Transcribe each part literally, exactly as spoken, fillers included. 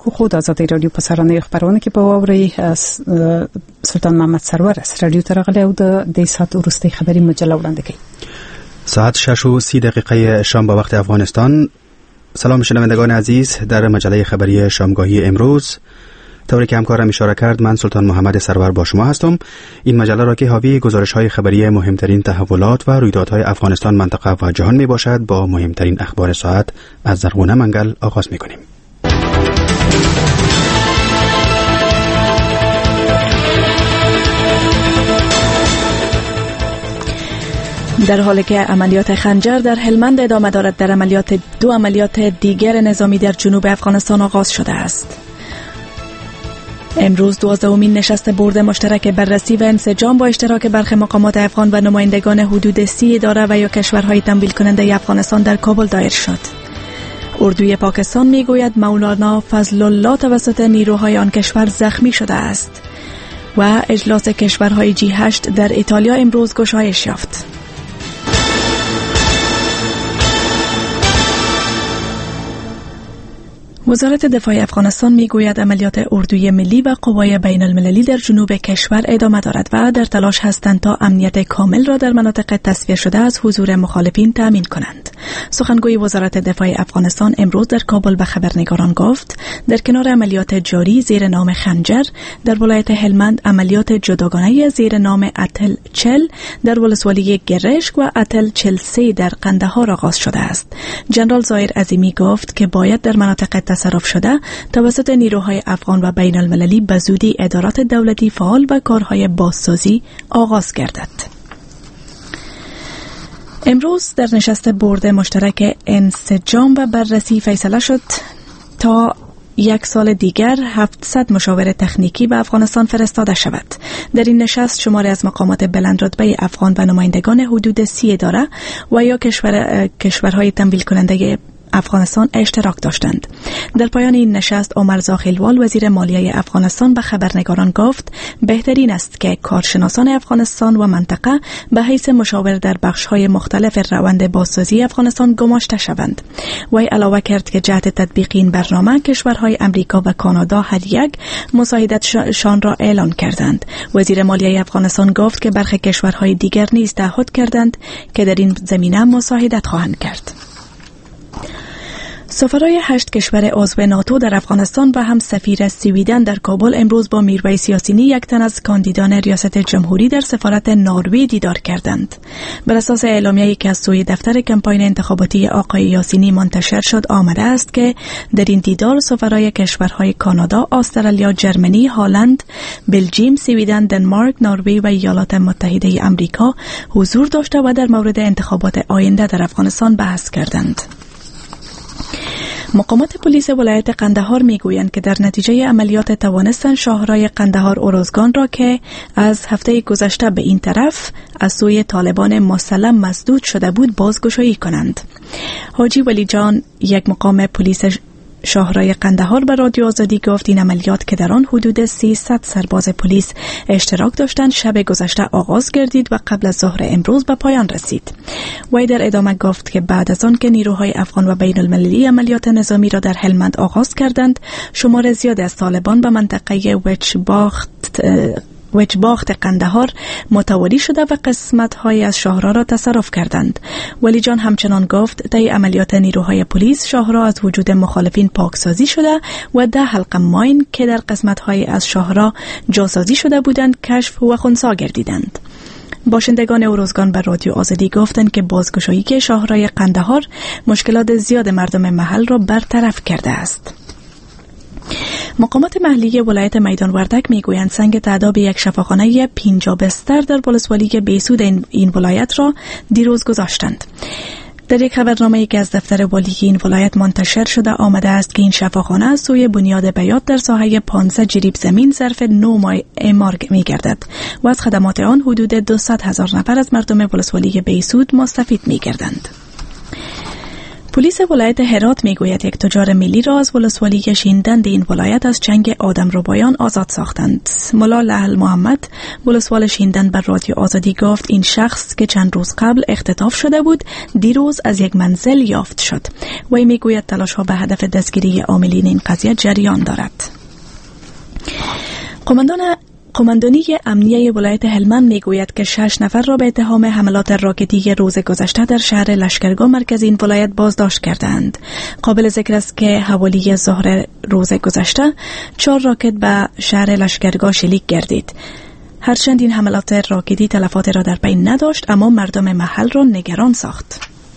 کو خود آزادی رادیو پسرانه خبرونه که با وری سلطان محمد سرور از رادیو ترغله او د ساعت ورسته خبری مجله وړاندې کړي. ساعت شش و سی دقیقه شام با وقت افغانستان. سلام شنوندگان عزیز، در مجله خبری شامگاهی امروز طوری که همکارم اشاره کرد، من سلطان محمد سرور با شما هستم. این مجله را که حاوی گزارش‌های خبری مهمترین تحولات و رویدادهای افغانستان، منطقه و جهان می باشد، با مهمترین اخبار ساعت از زرغونه منگل آغاز می کنیم. در حالی که عملیات خنجر در هلمند ادامه دارد، در عملیات دو عملیات دیگر نظامی در جنوب افغانستان آغاز شده است. امروز دوازدهمین نشست بورد مشترک بررسی و انسجام با اشتراک برخی مقامات افغان و نمایندگان حدود سی اداره و یا کشورهای تمویل کننده افغانستان در کابل دایر شد. اردوی پاکستان میگوید مولانا فضل الله توسط نیروهای آن کشور زخمی شده است و اجلاس کشورهای جی هشت در ایتالیا امروز گشایش یافت. وزارت دفاع افغانستان میگوید عملیات اردوی ملی و قوای بین المللی در جنوب کشور ادامه دارد و در تلاش هستند تا امنیت کامل را در مناطق تصفیه شده از حضور مخالفین تامین کنند. سخنگوی وزارت دفاع افغانستان امروز در کابل به خبرنگاران گفت در کنار عملیات جاری زیر نام خنجر در ولایت هلمند، عملیات جداگانه زیر نام اتل چل در ولسوالی گرشک و اتل چل سی در قندهار آغاز شده است. جنرال زایر عظیمی گفت که باید در مناطق تصرف شده توسط نیروهای افغان و بین المللی به زودی ادارات دولتی فعال و کارهای بازسازی آغاز گردد. امروز در نشست بورد مشترک انسجام و بررسی فیصله شد تا یک سال دیگر هفتصد مشاور تکنیکی به افغانستان فرستاده شود. در این نشست شماری از مقامات بلند رتبه افغان و نمایندگان حدود سی اداره و یا کشور کشورهای تمویل کننده افغانستان اشتراک داشتند. در پایان این نشست عمرزا خیلوال وزیر مالیه افغانستان به خبرنگاران گفت بهترین است که کارشناسان افغانستان و منطقه به حیث مشاور در بخش‌های مختلف روند بازسازی افغانستان گماشته شوند. وی علاوه کرد که جهت تطبیق این برنامه کشورهای امریکا و کانادا هر یک مساعدتشان را اعلان کردند. وزیر مالیه افغانستان گفت که برخی کشورهای دیگر نیز تعهد کردند که در این زمینه مساعدت خواهند کرد. سفرای هشت کشور عضو ناتو در افغانستان و هم سفیر سویدن در کابل امروز با میرویس یاسینی، یک تن از کاندیدان ریاست جمهوری در سفارت نروژ دیدار کردند. بر اساس اعلامیه‌ای که از سوی دفتر کمپاین انتخاباتی آقای یاسینی منتشر شد آمده است که در این دیدار سفرای کشورهای کانادا، استرالیا، جرمنی، هلند، بلژیم، سویدن، دنمارک، نروژ و ایالات متحده آمریکا حضور داشته و در مورد انتخابات آینده در افغانستان بحث کردند. مقامات پلیس ولایت قندهار میگویند که در نتیجه عملیات توانستند شاهرای قندهار اروزگان را که از هفته گذشته به این طرف از سوی طالبان مسلم مسدود شده بود بازگشایی کنند. حاجی ولی جان، یک مقام پلیس شاهرای قندهار به رادیو آزادی گفت این عملیات که در آن حدود سیصد سرباز پلیس اشتراک داشتند شب گذشته آغاز گردید و قبل از ظهر امروز به پایان رسید. وی در ادامه گفت که بعد از آن که نیروهای افغان و بین المللی عملیات نظامی را در هلمند آغاز کردند، شمار زیادی از طالبان به منطقه وچباخت وچباخت قندهار متولی شده و قسمت‌های از شاهرا را تصرف کردند. ولی جان همچنان گفت طی عملیات نیروهای پلیس شاهرا از وجود مخالفین پاکسازی شده و ده حلقه ماین که در قسمت‌های از شاهرا جاسازی شده بودند کشف و خنثی گردیدند. باشندگان اروزگان به رادیو آزادی گفتند که بازگشایی که شاهرای قندهار مشکلات زیاد مردم محل را برطرف کرده است. مقامات محلی ولایت میدان وردک میگویند سنگ تعداد یک شفاخانه پنجاه بستر در ولسوالی بیسود این ولایت را دیروز گذاشتند. در یک خبرنامه‌ای که از دفتر والی این ولایت منتشر شده آمده است که این شفاخانه از سوی بنیاد بیات در ساحه پانزده جریب زمین ظرف نو ماه اعمار می‌گردد و از خدمات آن حدود دویست هزار نفر از مردم ولسوالی بیسود مستفید می‌گردند. پلیس ولایت هرات میگوید یک تجار ملی را از ولسوالی شیندند این ولایت از چنگ آدمربایان آزاد ساختند. ملا لعل محمد ولسوال شیندند بر رادیو آزادی گفت این شخص که چند روز قبل اختطاف شده بود دیروز از یک منزل یافت شد. وی میگوید تلاش ها به هدف دستگیری عاملین این قضیه جریان دارد. قماندان قماندانی امنیه ولایت هلمند میگوید که شش نفر را به اتهام حملات راکتی روز گذشته در شهر لشکرگاه مرکزی این ولایت بازداشت کردند. قابل ذکر است که حوالی ظهر روز گذشته چهار راکت به شهر لشکرگاه شلیک گردید. هرچند این حملات راکتی تلفات را در پی نداشت اما مردم محل را نگران ساخت.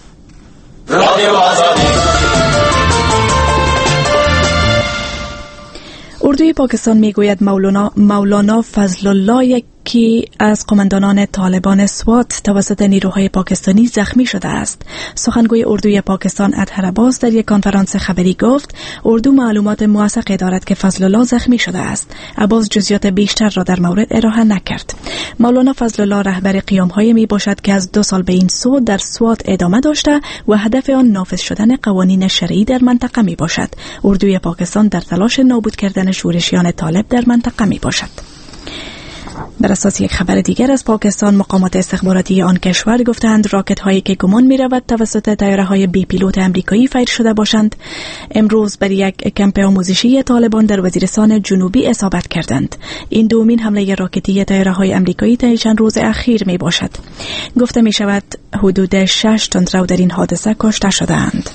اردوی پاکستان میگوید مولانا مولانا فضل الله یکی از قماندانان طالبان سوات توسط نیروهای پاکستانی زخمی شده است. سخنگوی اردوی پاکستان اطهر عباس در یک کنفرانس خبری گفت اردو معلومات موثقی دارد که فضل الله زخمی شده است. عباس جزئیات بیشتر را در مورد ارائه نکرد. مولانا فضل الله رهبر قیام‌های می باشد که از دو سال به این سو در سوات ادامه داشته و هدف آن نافذ شدن قوانین شرعی در منطقه می باشد. اردوی پاکستان در تلاش نابود کردن شورشیان طالب در منطقه می باشد. بر اساس یک خبر دیگر از پاکستان مقامات استخباراتی آن کشور گفتند راکت هایی که گمان می رود توسط طیاره های بی پیلوت امریکایی فیر شده باشند امروز بر یک کمپ آموزشی طالبان در وزیرستان جنوبی اصابت کردند. این دومین حمله راکتی طیاره های امریکایی طی چند روز اخیر می باشد. گفته می شود حدود شش تندرو در این حادثه کشته شدند.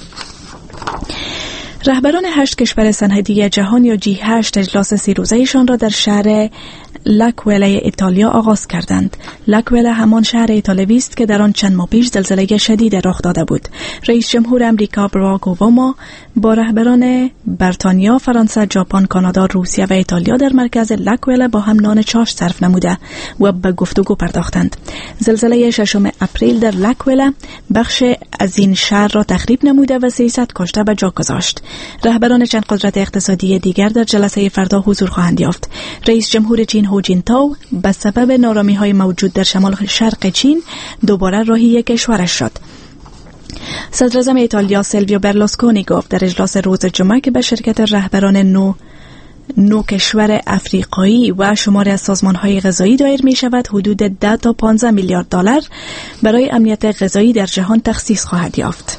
رهبران هشت کشور صنعتی جهان یا جی هشت اجلاس سی روزه‌ایشان را در شهر لاکوئلا ایتالیا آغاز کردند. لاکوئلا همان شهر ایتالیایی است که در آن چند ماه پیش زلزله شدید رخ داده بود. رئیس جمهور امریکا باراک اوباما با رهبران بریتانیا، فرانسه، ژاپن، کانادا، روسیه و ایتالیا در مرکز لاکوئلا با هم نان چاش صرف نموده و به گفتگو پرداختند. زلزله ششم اپریل در لاکوئلا بخش از این شهر را تخریب نموده و سیصد کشته به جا گذاشت. رهبران چند قدرت اقتصادی دیگر در جلسه فردا حضور خواهند یافت. رئیس جمهور چین هو جینتاو به سبب نارامی‌های موجود در شمال شرق چین دوباره راهی کشورش شد. صدر اعظم ایتالیا سیلویو برلوسکونی گفت در اجلاس روز جمعه که به شرکت رهبران نو نو کشور افریقایی و شمار از سازمان‌های غذایی دایر می شود حدود ده تا پانزده میلیارد دلار برای امنیت غذایی در جهان تخصیص خواهد یافت.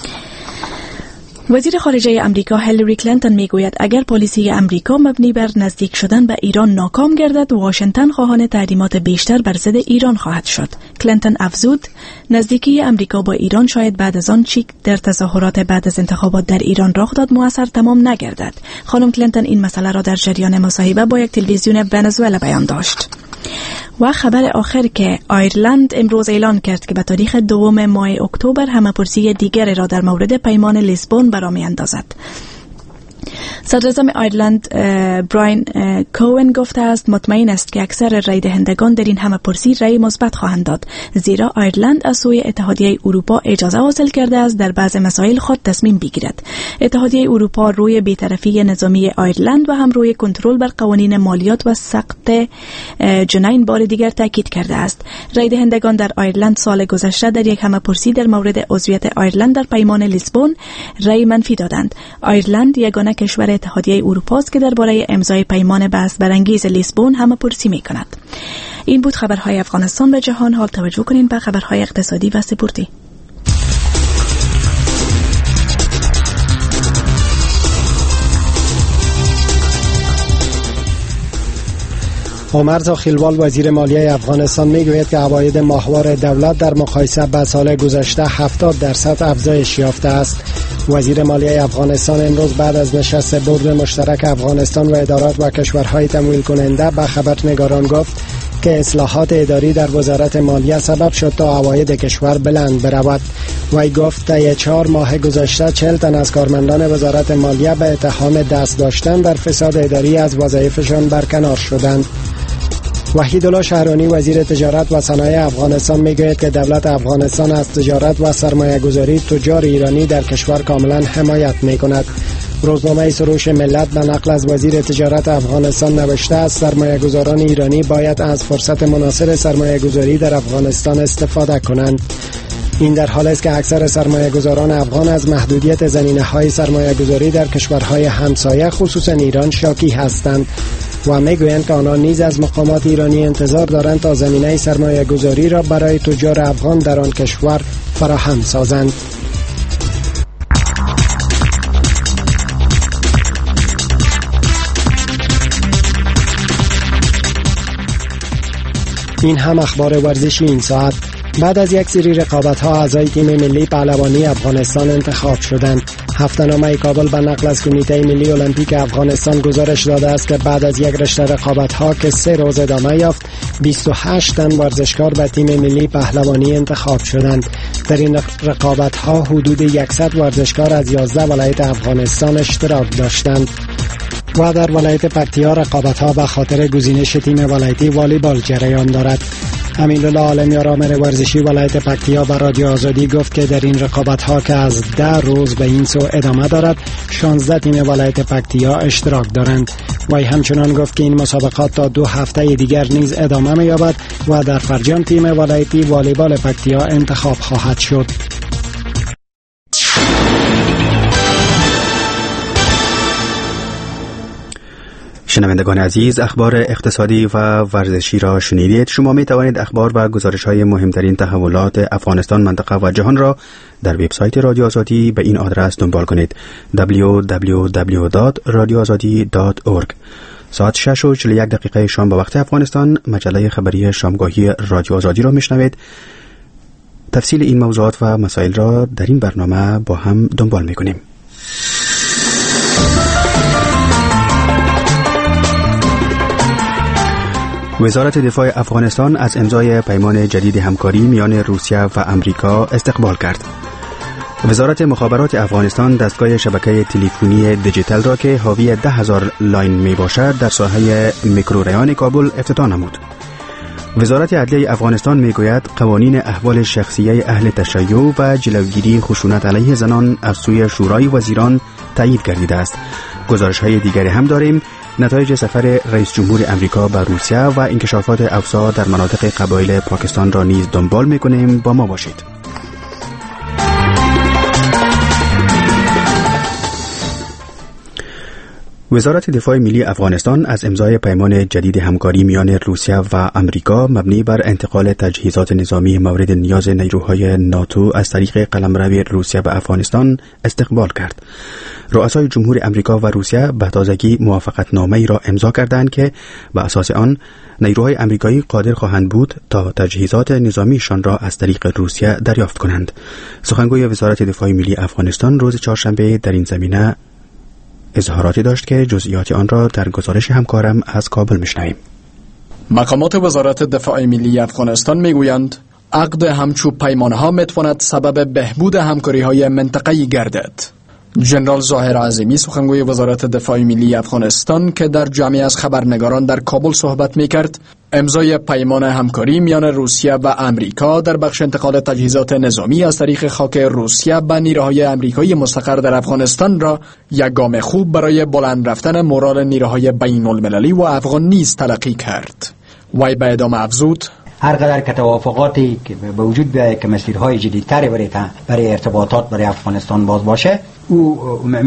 وزیر خارجه امریکا هیلاری کلینتون میگوید اگر پالیسی امریکا مبنی بر نزدیک شدن به ایران ناکام گردد واشنگتن خواهان تحریمات بیشتر بر ضد ایران خواهد شد. کلینتون افزود نزدیکی امریکا با ایران شاید بعد از آن چی در تظاهرات بعد از انتخابات در ایران رخ داد موثر تمام نگردد. خانم کلینتون این مسئله را در جریان مصاحبه با یک تلویزیون ونزوئلا بیان داشت. و خبر آخر که ایرلند امروز اعلان کرد که به تاریخ دوم ماه اکتبر همه‌پرسی دیگری را در مورد پیمان لیسبون برآ می‌اندازد. صدر اعظم ایرلند براین کوئن گفته است مطمئن است که اکثر رای دهندگان در این همه‌پرسی رای مثبت خواهند داد زیرا ایرلند از سوی اتحادیه اروپا اجازه حاصل کرده است در بعض مسائل خود تصمیم بگیرد. اتحادیه اروپا روی بی‌طرفی نظامی ایرلند و هم روی کنترل بر قوانین مالیات و سقط جنین بار دیگر تاکید کرده است. رای دهندگان در ایرلند سال گذشته در یک همه‌پرسی در مورد عضویت ایرلند در پیمان لیسبون رای منفی دادند. ایرلند یگانه کشور اتحادیه اروپا است که درباره امضای پیمان بحث برانگیز لیسبون همه‌پرسی می‌کند. این بود خبرهای افغانستان و جهان. حال توجه کنین به خبرهای اقتصادی و سپورتی. عمر زاخیلوال وزیر مالیه افغانستان میگوید که عواید ماهوار دولت در مقایسه با سال گذشته هفتاد درصد افزایش یافته است. وزیر مالیه افغانستان امروز بعد از نشست بورد مشترک افغانستان و ادارات و کشورهای تمویل کننده به خبرنگاران گفت که اصلاحات اداری در وزارت مالیه سبب شد تا عواید کشور بلند برود. وی گفت طی چهار ماه گذشته چهل تن از کارمندان وزارت مالیه به اتهام دست داشتن در فساد اداری از وظایفشان برکنار شدند. وحیدالله شهرانی وزیر تجارت و صنایع افغانستان میگوید که دولت افغانستان از تجارت و سرمایه گذاری تجار ایرانی در کشور کاملا حمایت میکند. روزنامه سروش ملت به نقل از وزیر تجارت افغانستان نوشته است سرمایه گذاران ایرانی باید از فرصت مناسب سرمایه گذاری در افغانستان استفاده کنند. این در حالی است که اکثر سرمایه‌گذاران افغان از محدودیت زمینه‌های سرمایه‌گذاری در کشورهای همسایه خصوصا ایران شاکی هستند و میگویند که آنها نیز از مقامات ایرانی انتظار دارند تا زمینه سرمایه‌گذاری را برای تجار افغان در آن کشور فراهم سازند. این هم اخبار ورزشی این ساعت. بعد از یک سری رقابت‌ها اعضای تیم ملی پهلوانی افغانستان انتخاب شدند. هفته‌نامه کابل به نقل از کمیته ملی المپیک افغانستان گزارش داده است که بعد از یک رشته رقابت‌ها که سه روز ادامه یافت، بیست و هشت تن ورزشکار به تیم ملی پهلوانی انتخاب شدند. در این رقابت‌ها حدود صد ورزشکار از یازده ولایت افغانستان اشتراک داشتند. و در ولایت پکتیا رقابت‌ها به خاطر گزینش تیم ولایتی والیبال جریان دارد. امین‌الله عالمیار آمر ورزشی ولایت پکتیا به رادیو آزادی گفت که در این رقابت‌ها که از ده روز به این سو ادامه دارد، شانزده تیم ولایت پکتیا اشتراک دارند. و همچنان گفت که این مسابقات تا دو هفته دیگر نیز ادامه می‌یابد و در فرجام تیم ولایتی والیبال پکتیا انتخاب خواهد شد. شنوندگان عزیز، اخبار اقتصادی و ورزشی را شنیدید. شما می توانید اخبار و گزارش های مهمترین تحولات افغانستان، منطقه و جهان را در وبسایت رادیو آزادی به این آدرس دنبال کنید: دبلیو دبلیو دبلیو دات رادیو آزادی دات اورگ. ساعت شش و چهل و یک دقیقه شام به وقت افغانستان مجله خبری شامگاهی رادیو آزادی را میشنوید. تفصیل این موضوعات و مسائل را در این برنامه با هم دنبال میکنیم. وزارت دفاع افغانستان از امضای پیمان جدید همکاری میان روسیه و امریکا استقبال کرد. وزارت مخابرات افغانستان دستگاه شبکه تلفنی دیجیتال را که حاوی ده هزار لاین می باشد در ساحه میکروریان کابل افتتاح نمود. وزارت عدلیه افغانستان می گوید قوانین احوال شخصیه اهل تشیع و جلوگیری خشونت علیه زنان از سوی شورای وزیران تایید گردیده است. گزارش های دیگری هم داریم. نتایج سفر رئیس جمهور امریکا به روسیه و انکشافات افسا در مناطق قبایل پاکستان را نیز دنبال می‌کنیم. با ما باشید. وزارت دفاع ملی افغانستان از امضای پیمان جدید همکاری میان روسیه و امریکا مبنی بر انتقال تجهیزات نظامی مورد نیاز نیروهای ناتو از طریق قلمرو روسیه به افغانستان استقبال کرد. رؤسای جمهور امریکا و روسیه به تازگی موافقتنامه‌ای را امضا کردند که به اساس آن نیروهای امریکایی قادر خواهند بود تا تجهیزات نظامیشان را از طریق روسیه دریافت کنند. سخنگوی وزارت دفاع ملی افغانستان روز چهارشنبه در این زمینه اظهاراتی داشت که جزئیات آن را در گزارش همکارم از کابل میشنویم. مقامات وزارت دفاع ملی افغانستان میگویند عقد همچوب پیمانها میتواند سبب بهبود همکاری‌های منطقه‌ای گردد. جنرال ظاهر عظیمی سخنگوی وزارت دفاع ملی افغانستان که در جمعی از خبرنگاران در کابل صحبت میکرد، امضای پیمان همکاری میان روسیه و امریکا در بخش انتقال تجهیزات نظامی از طریق خاک روسیه به نیروهای امریکایی مستقر در افغانستان را یک گام خوب برای بلند رفتن مورال نیروهای بین المللی و افغان نیز تلقی کرد. وی به ادامه افزود: هر قدر که توافقاتی که به وجود بیاید که مسیرهای جدیدتری برای برای ارتباطات برای افغانستان باز باشه، او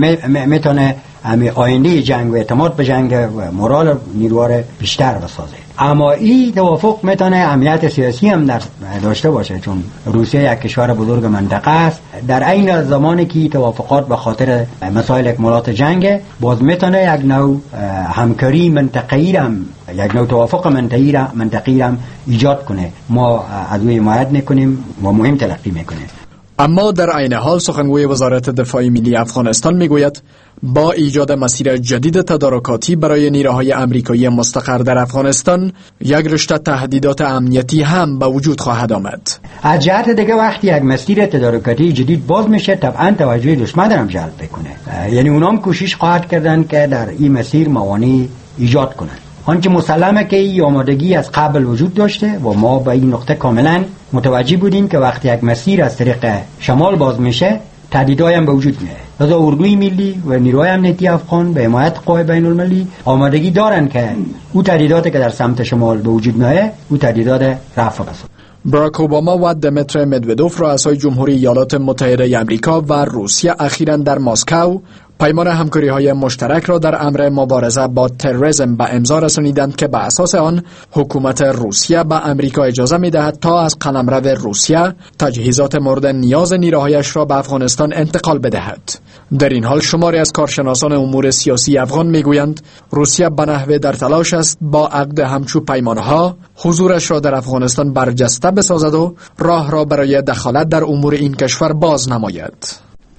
میتونه امی آینده جنگ و اعتماد به جنگ و مورال نیروها را بیشتر بسازه. اما این توافق میتونه اهمیت سیاسی هم در داشته باشه، چون روسیه یک کشور بزرگ منطقه است. در این زمانی که توافقات به خاطر مسائل اکمالات جنگ، باز میتونه یک نوع همکاری منطقه‌ای هم، یک نوع توافق منطقه‌ای را منطقه‌ای را ایجاد کنه. ما از او حمایت میکنیم و مهم تلقی میکنیم. اما در عین حال سخنگوی وزارت دفاع ملی افغانستان میگوید با ایجاد مسیر جدید تدارکاتی برای نیروهای امریکایی مستقر در افغانستان، یک رشته تهدیدات امنیتی هم به وجود خواهد آمد. از جهت دیگه وقتی یک مسیر تدارکاتی جدید باز میشه، طبعا توجه دشمن هم جلب بکنه. یعنی اونام کوشش خواهد کردن که در این مسیر موانع ایجاد کنند. آنچه مسلمه که این آمادگی از قبل وجود داشته و ما به این نقطه کاملا متوجه بودیم که وقتی یک مسیر از طریق شمال باز میشه، تهدیدهای هم به وجود میاد. لذا اردوی ملی و نیروهای امنیتی افغان به حمایت قوای بین المللی آمادگی دارن که او تهدیداتی که در سمت شمال به وجود میاد، او تهدیدات رفع بشه. باراک اوباما و دمیتر مدودوف رؤسای جمهوری ایالات متحده آمریکا و روسیه اخیراً در مسکو پیمان همکاری‌های مشترک را در امر مبارزه با تروریسم به امضا رسانیدند که بر اساس آن حکومت روسیه به آمریکا اجازه می‌دهد تا از قلمرو روسیه تجهیزات مورد نیاز نیروهایش را به افغانستان انتقال بدهد. در این حال شماری از کارشناسان امور سیاسی افغان می‌گویند روسیه به نحوی در تلاش است با عقد همچو پیمانها حضورش را در افغانستان برجسته بسازد و راه را برای دخالت در امور این کشور باز نماید.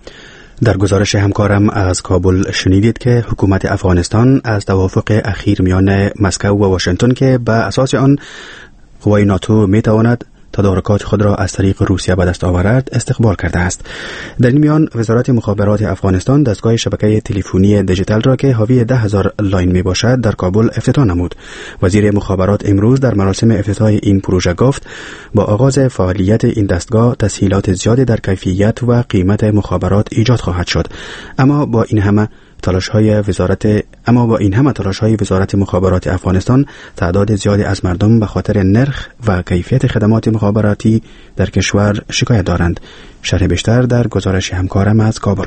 در گزارش همکارم از کابل شنیدید که حکومت افغانستان از توافق اخیر میان مسکو و واشنگتن که به اساس آن قوای ناتو میتواند تدارکات خود را از طریق روسیه به دست آورد استقبال کرده است. در این میان وزارت مخابرات افغانستان دستگاه شبکه تلفنی دیجیتال را که حاوی ده هزار لاین می باشد در کابل افتتاح نمود. وزیر مخابرات امروز در مراسم افتتاح این پروژه گفت با آغاز فعالیت این دستگاه تسهیلات زیادی در کیفیت و قیمت مخابرات ایجاد خواهد شد. اما با این همه تلاش‌های وزارت اما با این همه تلاش‌های وزارت مخابرات افغانستان تعداد زیادی از مردم به خاطر نرخ و کیفیت خدمات مخابراتی در کشور شکایت دارند. شرح بیشتر در گزارش همکارم از کابل.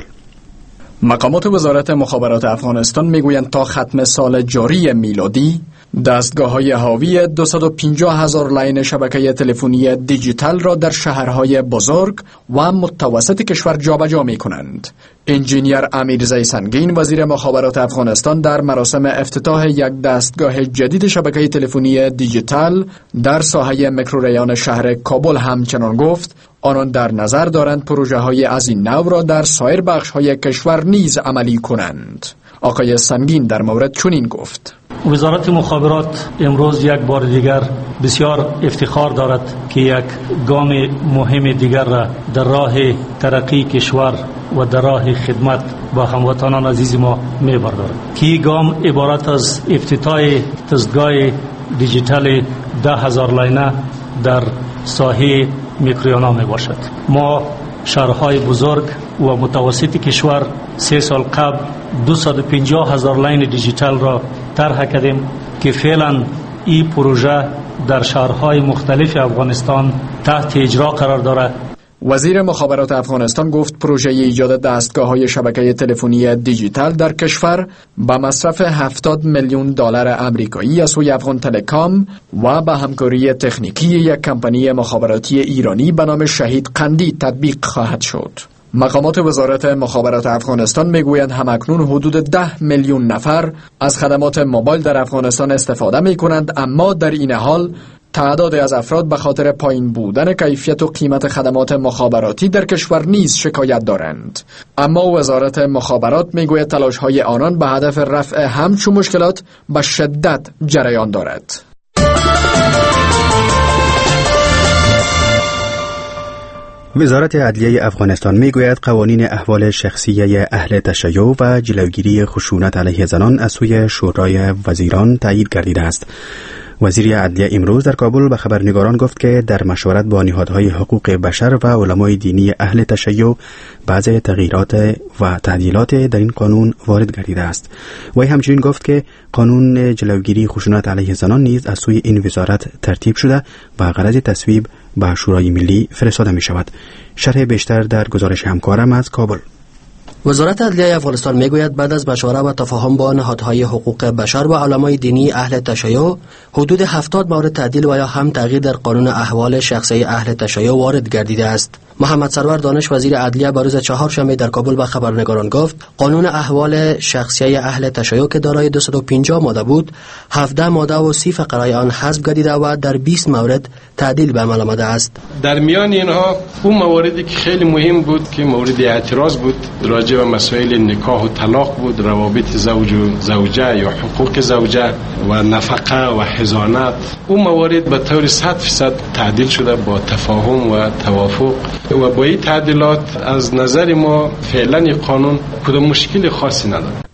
مقامات وزارت مخابرات افغانستان میگویند تا ختم سال جاری میلادی دستگاه‌های حاوی دویست و پنجاه هزار لاین شبکه تلفنی دیجیتال را در شهرهای بزرگ و متوسط کشور جابجا می‌کنند. انجینیر امیرزی سنگین وزیر مخابرات افغانستان در مراسم افتتاح یک دستگاه جدید شبکه تلفنی دیجیتال در ساحه میکروریان شهر کابل همچنان گفت آنان در نظر دارند پروژه‌های از این نوع را در سایر بخش‌های کشور نیز عملی کنند. آقای سنگین در مورد چنین گفت: وزارت مخابرات امروز یک بار دیگر بسیار افتخار دارد که یک گام مهم دیگر را در راه ترقی کشور و در راه خدمت با هموطنان عزیز ما می‌بردارد که این گام عبارت از افتتاح دستگاه دیجیتال ده هزار لاینه در ساحه میکروریانا می باشد. ما شهرهای بزرگ و متوسط کشور سه سال قبل دویست و پنجاه هزار لاین دیجیتال را طرح کردیم که فعلا این پروژه در شهرهای مختلف افغانستان تحت اجرا قرار دارد. وزیر مخابرات افغانستان گفت پروژه ایجاد دستگاه‌های شبکه تلفنی دیجیتال در کشور با مصرف هفتاد میلیون دلار آمریکایی از سوی افغان تلکام و با همکاری تکنیکی یک کمپانی مخابراتی ایرانی به نام شهید قندی تطبیق خواهد شد. مقامات وزارت مخابرات افغانستان میگویند همکنون حدود ده میلیون نفر از خدمات موبایل در افغانستان استفاده میکنند، اما در این حال تعدادی از افراد به خاطر پایین بودن کیفیت و قیمت خدمات مخابراتی در کشور نیز شکایت دارند. اما وزارت مخابرات میگوید تلاش‌های آنان به هدف رفع همچون مشکلات به شدت جریان دارد. وزارت عدلیه افغانستان میگوید قوانین احوال شخصی اهل تشیع و جلوگیری خشونت علیه زنان از سوی شورای وزیران تایید گردیده است. وزیر عدلیه امروز در کابل به خبرنگاران گفت که در مشورت با نهادهای حقوق بشر و علمای دینی اهل تشیع بعضی تغییرات و تعدیلات در این قانون وارد گردیده است. وی همچنین گفت که قانون جلوگیری خشونت علیه زنان نیز از سوی این وزارت ترتیب شده و غرض تصویب به شورای ملی فرستاده می شود. شرح بیشتر در گزارش همکارم از کابل. وزارت عدلیه افغانستان میگوید بعد از مشوره و تفاهم با نهادهای حقوق بشر و علمای دینی اهل تشیع حدود هفتاد مورد تعدیل و یا هم تغییر در قانون احوال شخصی اهل تشیع وارد گردیده است. محمد سرور دانش وزیر عدلیه بروز چهارشنبه در کابل به خبرنگاران گفت قانون احوال شخصی اهل تشیع که دارای دویست و پنجاه ماده بود هفده ماده و سی فقره آن حذف گردیده و در بیست مورد تعدیل به عمل آمده است. در میان اینها اون مواردی که خیلی مهم بود که مورد اعتراض بود راجع به مسائل نکاح و طلاق بود، روابط زوج و زوجه یا حقوق زوجه و نفقه و حضانت، اون موارد به طور صد درصد تعدیل شده با تفاهم و توافق و با این تعدیلات از نظر ما فعلا این قانون کدام مشکل خاصی نداره.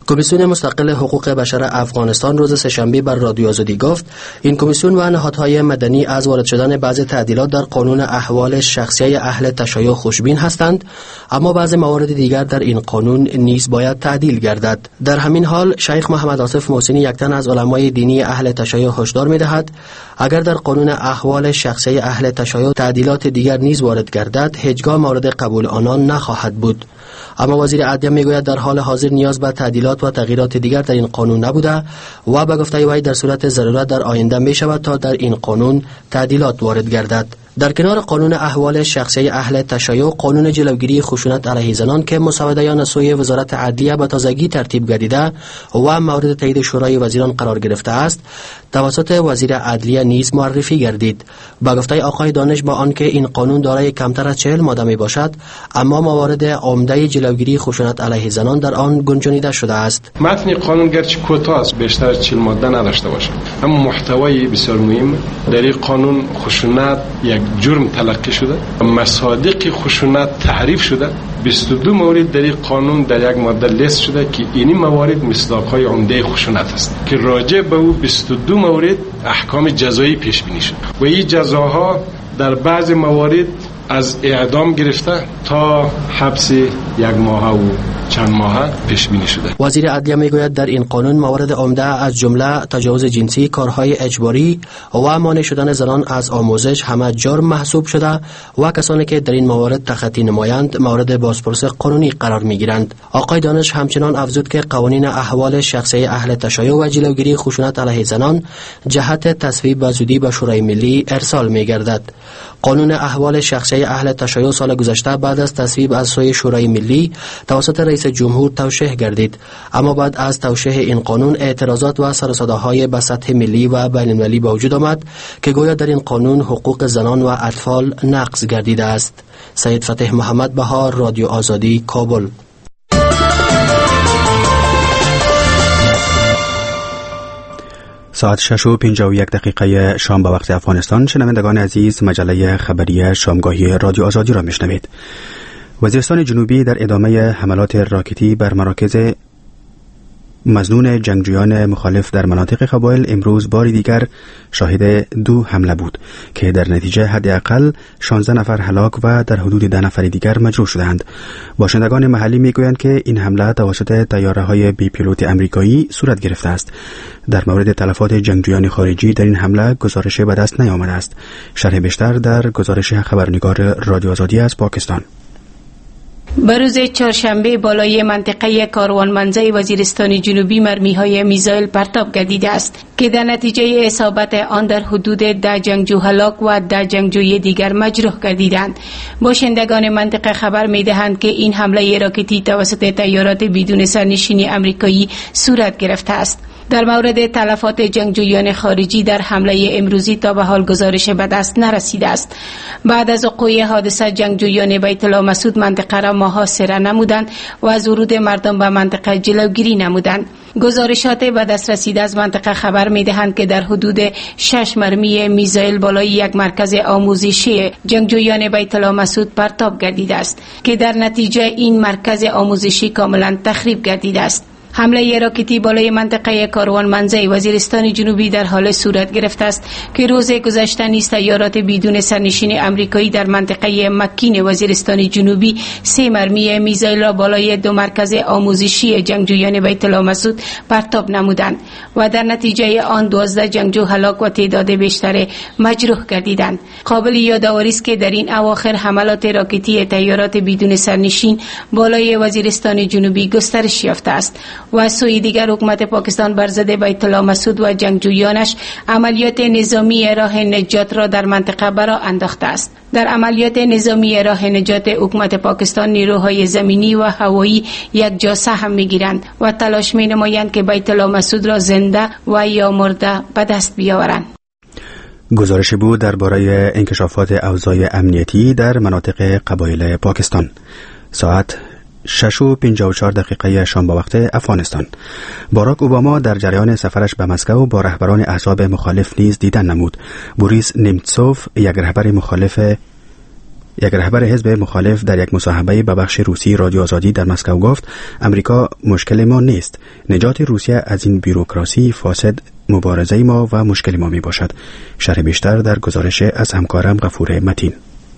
کمیسیون مستقل حقوق بشر افغانستان روز سه‌شنبه بر رادیو آزادی گفت این کمیسیون و نهادهای مدنی از وارد شدن بعضی تعدیلات در قانون احوال شخصی اهل تشیع خوشبین هستند، اما بعضی موارد دیگر در این قانون نیز باید تعدیل گردد. در همین حال شیخ محمد آصف محسنی، یک تن از علمای دینی اهل تشیع، هشدار می‌دهد اگر در قانون احوال شخصی اهل تشیع تعدیلات دیگر نیز وارد گردد، هیچگاه مورد قبول آنان نخواهد بود. اما وزیر عدلیه میگوید در حال حاضر نیاز به تعدیلات و تغییرات دیگر در این قانون نبوده و به گفته وی در صورت ضرورت در آینده می شود تا در این قانون تعدیلات وارد گردد. در کنار قانون احوال شخصی اهل تشیع، قانون جلوگیری خشونت علیه زنان که مسودیان سوی وزارت عدلیه به تازگی ترتیب گردیده و مورد تایید شورای وزیران قرار گرفته است، توسط وزیر عدلیه نیز معرفی گردید. با گفته آقای دانش، با آنکه این قانون دارای کمتر از چهل ماده می باشد، اما موارد عمده جلوگیری خشونت علیه زنان در آن گنجانیده شده است. متن قانون گرچه کوتاه است، بیشتر از چهل ماده نداشته باشد، اما محتوای بسیار مهم در این قانون خشونت یک جرم تلقی شده، مصادیق خشونت تعریف شده. بیست و دو مورد در این قانون در یک ماده لیست شده که این موارد مصداق‌های عمده خشونت است که راجع به او بیست و دو مورد احکام جزایی پیش بینی شده و این جزاها در بعض موارد از اعدام گرفته تا حبس یک ماه و چند ماه پیش بینی شده. وزیر عدلیه میگوید در این قانون موارد عمده از جمله تجاوز جنسی، کارهای اجباری و مانع شدن زنان از آموزش همه جرم محسوب شده و کسانی که در این موارد تخطی نمایند مورد بازپرس قانونی قرار میگیرند. آقای دانش همچنان افزود که قوانین احوال شخصی اهل تشیع و جلوگیری خشونت علیه زنان جهت تصویب به زودی به شورای ملی ارسال میگردد. قانون احوال شخصی اهل تشیع سال گذشته بعد از تصویب از سوی شورای ملی توسط رئیس جمهور توشیح گردید، اما بعد از توشیح این قانون اعتراضات و سر و صداهای به سطح ملی و بین المللی به وجود آمد که گویا در این قانون حقوق زنان و اطفال نقض گردیده است. سید فتح محمد بهار، رادیو آزادی، کابل. ساعت شش و پنجاه و یک دقیقه شام به وقت افغانستان. شنوندگان عزیز، مجله خبری شامگاهی رادیو آزادی را میشنوید. وزیرستان جنوبی در ادامه حملات راکتی بر مراکز مظنون جنگجویان مخالف در مناطق قبایل امروز بار دیگر شاهد دو حمله بود که در نتیجه حداقل شانزده نفر هلاک و در حدود ده نفر دیگر مجروح شدند. باشندگان محلی میگویند که این حمله توسط طیاره‌های بی پیلوت امریکایی صورت گرفته است. در مورد تلفات جنگجویان خارجی در این حمله گزارش به دست نیامده است. شرح بیشتر در گزارش خبرنگار رادیو آزادی از پاکستان. بروز چهارشنبه بالای منطقه کاروانمنزل وزیرستان جنوبی مرمی‌های میزایل پرتاب گردیده است که در نتیجه اصابت آن در حدود ده جنگجو هلاک و ده جنگجوی دیگر مجروح گردیدند. باشندگان منطقه خبر می‌دهند که این حمله راکتی توسط طیارات بدون سرنشین امریکایی صورت گرفته است. در مورد تلفات جنگجویان خارجی در حمله امروزی تا به حال گزارش به دست نرسیده است. بعد از وقوع حادثه جنگجویان بیت الله مسعود منطقه را محاصره نمودند و از ورود مردم به منطقه جلوگیری نمودند. گزارشات به دست رسیده از منطقه خبر می‌دهند که در حدود شش مرمی میزایل بالای یک مرکز آموزشی جنگجویان بیت الله مسعود پرتاب گردیده است که در نتیجه این مرکز آموزشی کاملا تخریب گردیده است. حمله راکتی بالای منطقه کاروانمنزل وزیرستان جنوبی در حال صورت گرفته است که روز گذشته نیز طیارات بدون سرنشین امریکایی در منطقه مکین وزیرستان جنوبی سه مرمی میزایل را بالای دو مرکز آموزشی جنگجویان بیت الله مسعود پرتاب نمودند و در نتیجه آن دوازده جنگجو هلاک و تعداد بیشتر مجروح گردیدند. قابل یادآوری است که در این اواخر حملات راکتی طیارات بدون سرنشین بالای وزیرستان جنوبی گسترش یافته است و از سوی دیگر حکومت پاکستان بر ضد بیت الله مسعود و جنگجویانش عملیات نظامی راه نجات را در منطقه برا انداخته است. در عملیات نظامی راه نجات حکومت پاکستان نیروهای زمینی و هوایی یک جا سهم می‌گیرند و تلاش می‌نمایند که بیت الله مسعود را زنده و یا مرده به دست بیاورند. گزارشی بود درباره انکشافات اوضاع امنیتی در مناطق قبایل پاکستان. ساعت شش و پنجاه و چهار دقیقه شام به وقت افغانستان. باراک اوباما در جریان سفرش به مسکو با رهبران احزاب مخالف نیز دیدن نمود. بوریس نیمتسوف، یک رهبر مخالف یک رهبر حزب مخالف در یک مصاحبه به بخش روسی رادیو آزادی در مسکو گفت امریکا مشکل ما نیست. نجات روسیه از این بیروکراسی فاسد مبارزه ما و مشکل ما می باشد. شرح بیشتر در گزارش از همکارم غفور متین.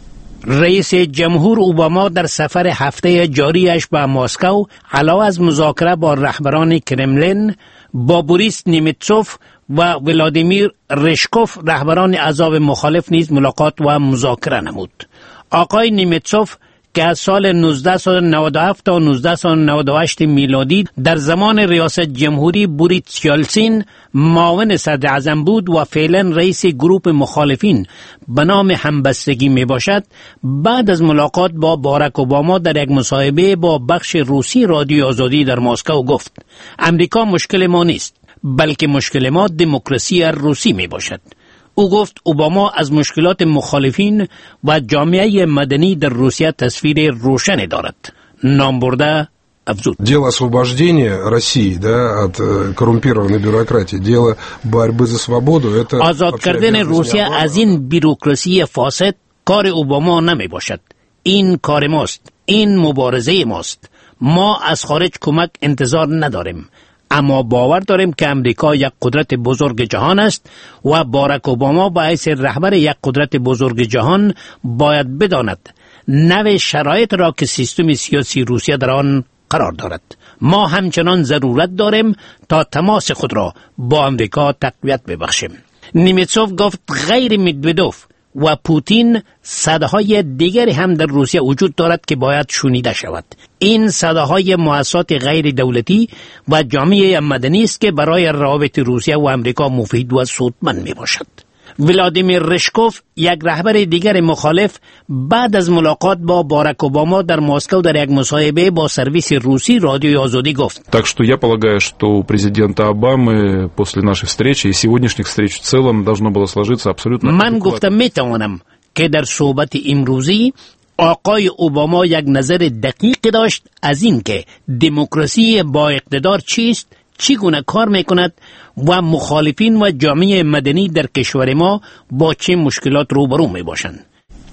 رئیس جمهور اوباما در سفر هفته جاریش به مسکو علاوه از مذاکره با رهبران کرملین با بوریس نیمتسوف و ولادیمیر رشکوف رهبران احزاب مخالف نیز ملاقات و مذاکره نمود. آقای نیمتسوف که از سال نوزده نود و هفت تا نوزده نود و هشت میلادی در زمان ریاست جمهوری بوریس یلتسین معاون صدر اعظم بود و فعلا رئیس گروه مخالفین به نام همبستگی می باشد، بعد از ملاقات با باراک اوباما در یک مصاحبه با بخش روسی رادیو آزادی در مسکو گفت امریکا مشکل ما نیست، بلکه مشکل ما دموکراسی روسی می باشد. او گفت اوباما از مشکلات مخالفین و جامعه مدنی در روسیه تصویر روشن دارد. نام برده افزود. Дело освобождения России, да, от коррумпированной бюрократии, дело борьбы за свободу, это آزاد کردن روسیه از این بیروکراسی فاسد کار اوباما نمی باشد. این کار ماست. این مبارزه ماست. ما از خارج کمک انتظار نداریم. اما باور داریم که امریکا یک قدرت بزرگ جهان است و باراک اوباما با حیث رهبر یک قدرت بزرگ جهان باید بداند نوع شرایط را که سیستم سیاسی روسیه در آن قرار دارد. ما همچنان ضرورت داریم تا تماس خود را با امریکا تقویت ببخشیم. نیمتسوف گفت غیر مدودوف و پوتین صداهای دیگری هم در روسیه وجود دارد که باید شنیده شود. این صداهای مؤسسات غیر دولتی و جامعه مدنی است که برای روابط روسیه و امریکا مفید و سودمند می باشد. ولادیمیر رشکوف یک رهبر دیگر مخالف بعد از ملاقات با باراک اوباما در مسکو در یک مصاحبه با سرویس روسی رادیو آزادی گفت. Так что я полагаю, что у президента Обамы после нашей встречи и сегодняшних встреч в целом должно было сложиться абсолютно. من گفتم میتوانم که در صحبت امروزی آقای اوباما یک نظر دقیق داشت از این که دموکراسی با اقتدار چیست، چگونه کار میکند و مخالفین و جامعه مدنی در کشور ما با چه مشکلات روبرو می باشند.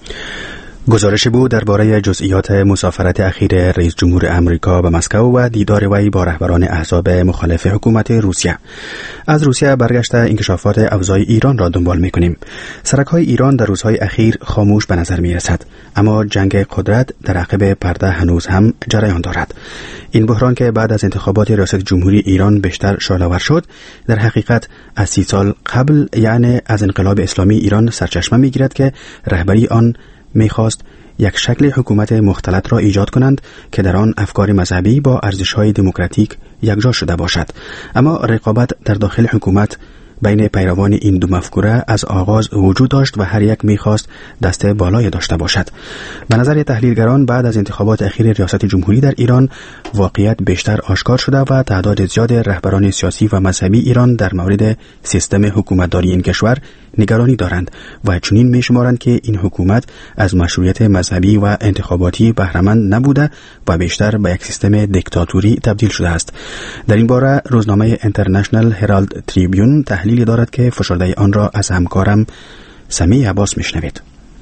گزارش بود درباره جزئیات مسافرت اخیر رئیس جمهور امریکا به مسکو و دیدار وی با رهبران احزاب مخالف حکومت روسیه. از روسیه برگشته انکشافات افزای ایران را دنبال می‌کنیم. سرک‌های ایران در روزهای اخیر خاموش به نظر می‌رسد، اما جنگ قدرت در عقب پرده هنوز هم جریان دارد. این بحران که بعد از انتخابات ریاست جمهوری ایران بیشتر شعله‌ور شد، در حقیقت از سی سال قبل یعنی از انقلاب اسلامی ایران سرچشمه می‌گیرد که رهبری آن می‌خواست یک شکل حکومت مختلط را ایجاد کنند که در آن افکار مذهبی با ارزش‌های دموکراتیک یکجا شده باشد. اما رقابت در داخل حکومت بین پیروان این دو مفکوره از آغاز وجود داشت و هر یک می‌خواست دست بالای داشته باشد. به نظر تحلیلگران بعد از انتخابات اخیر ریاست جمهوری در ایران واقعیت بیشتر آشکار شده و تعداد زیاد رهبران سیاسی و مذهبی ایران در مورد سیستم حکومتداری این کشور نگرانی دارند و چنین می‌شمارند که این حکومت از مشروعیت مذهبی و انتخاباتی بهره‌مند نبوده و بیشتر به یک سیستم دیکتاتوری تبدیل شده است. در این باره روزنامه اینترنشنال هرالد تریبیون تحلیلی دارد که فشرده آن را از همکارم سمیع عباس میشنوید.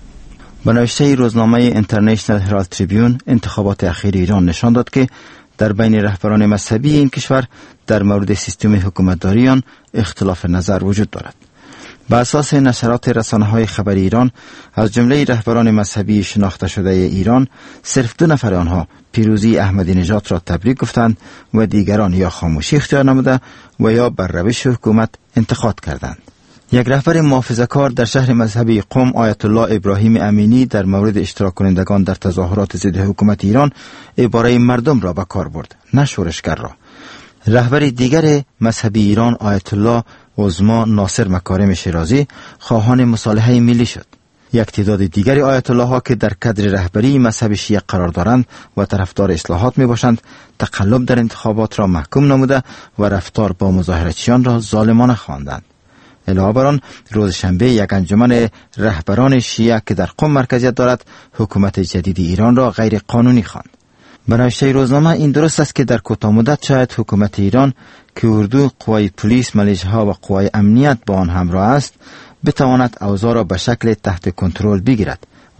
به نوشته روزنامه اینترنشنال هرالد تریبیون، انتخابات اخیر ایران نشان داد که در بین رهبران مذهبی این کشور در مورد سیستم حکومتداری آن اختلاف نظر وجود دارد. بر اساس نشرات رسانه‌های خبری ایران، از جمله رهبران مذهبی شناخته شده ایران، صرف دو نفر آنها پیروزی احمدی نژاد را تبریک گفتند و دیگران یا خاموشی اختیار نموده و یا بر روش حکومت انتقاد کردند. یک رهبر محافظه‌کار در شهر مذهبی قم، آیت الله ابراهیم امینی، در مورد اشتراک کنندگان در تظاهرات ضد حکومت ایران عباره مردم را به کار برد، نه شورشگر را. رهبر دیگر مذهبی ایران، آیت الله عظما ناصر مکارم شیرازی، خواهان مصالحه ملی شد. یک تعداد دیگری آیت الله ها که در کادر رهبری مذهب شیعه قرار دارند و طرفدار اصلاحات می باشند، تقلب در انتخابات را محکوم نموده و رفتار با مظاهرچیان را ظالمانه خواندند. علاوه بر آن، روز شنبه یک انجمن رهبران شیعه که در قم مرکزیت دارد، حکومت جدید ایران را غیر قانونی خواند. به نوشته روزنامه، این درست است که در کوتاه مدت شاید حکومت ایران که اردو، قوای پلیس، ملیشه‌ها و قوای امنیت با آن همراه است، بتواند اوضاع را به شکل تحت کنترل بگیرد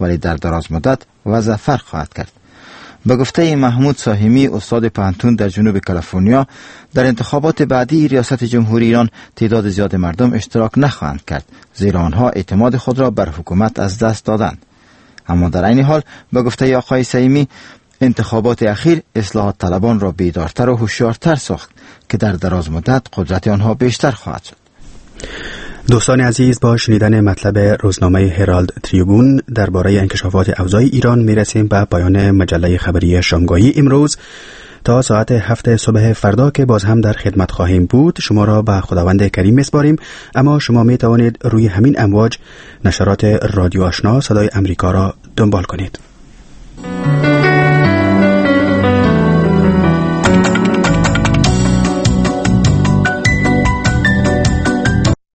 ولی در دراز مدت وضع فرق خواهد کرد. به گفته محمود ساهمی استاد پانتون در جنوب کالیفرنیا، در انتخابات بعدی ریاست جمهوری ایران تعداد زیاد مردم اشتراک نخواهند کرد، زیرا آنها اعتماد خود را بر حکومت از دست دادند. اما در این حال به گفته آقای ساهمی، انتخابات اخیر اصلاحات طلبان را بیدارتر و هوشیارتر ساخت که در دراز مدت قدرت آنها بیشتر خواهد شد. دوستان عزیز، با شنیدن مطلب روزنامه هرالد تریبون درباره انکشافات اوضاع ایران میرسیم به پایان مجله خبری شامگاهی امروز. تا ساعت هفت صبح فردا که باز هم در خدمت خواهیم بود، شما را به خداوند کریم میسپاریم. اما شما می توانید روی همین امواج نشرات رادیو آشنا صدای امریکا را دنبال کنید.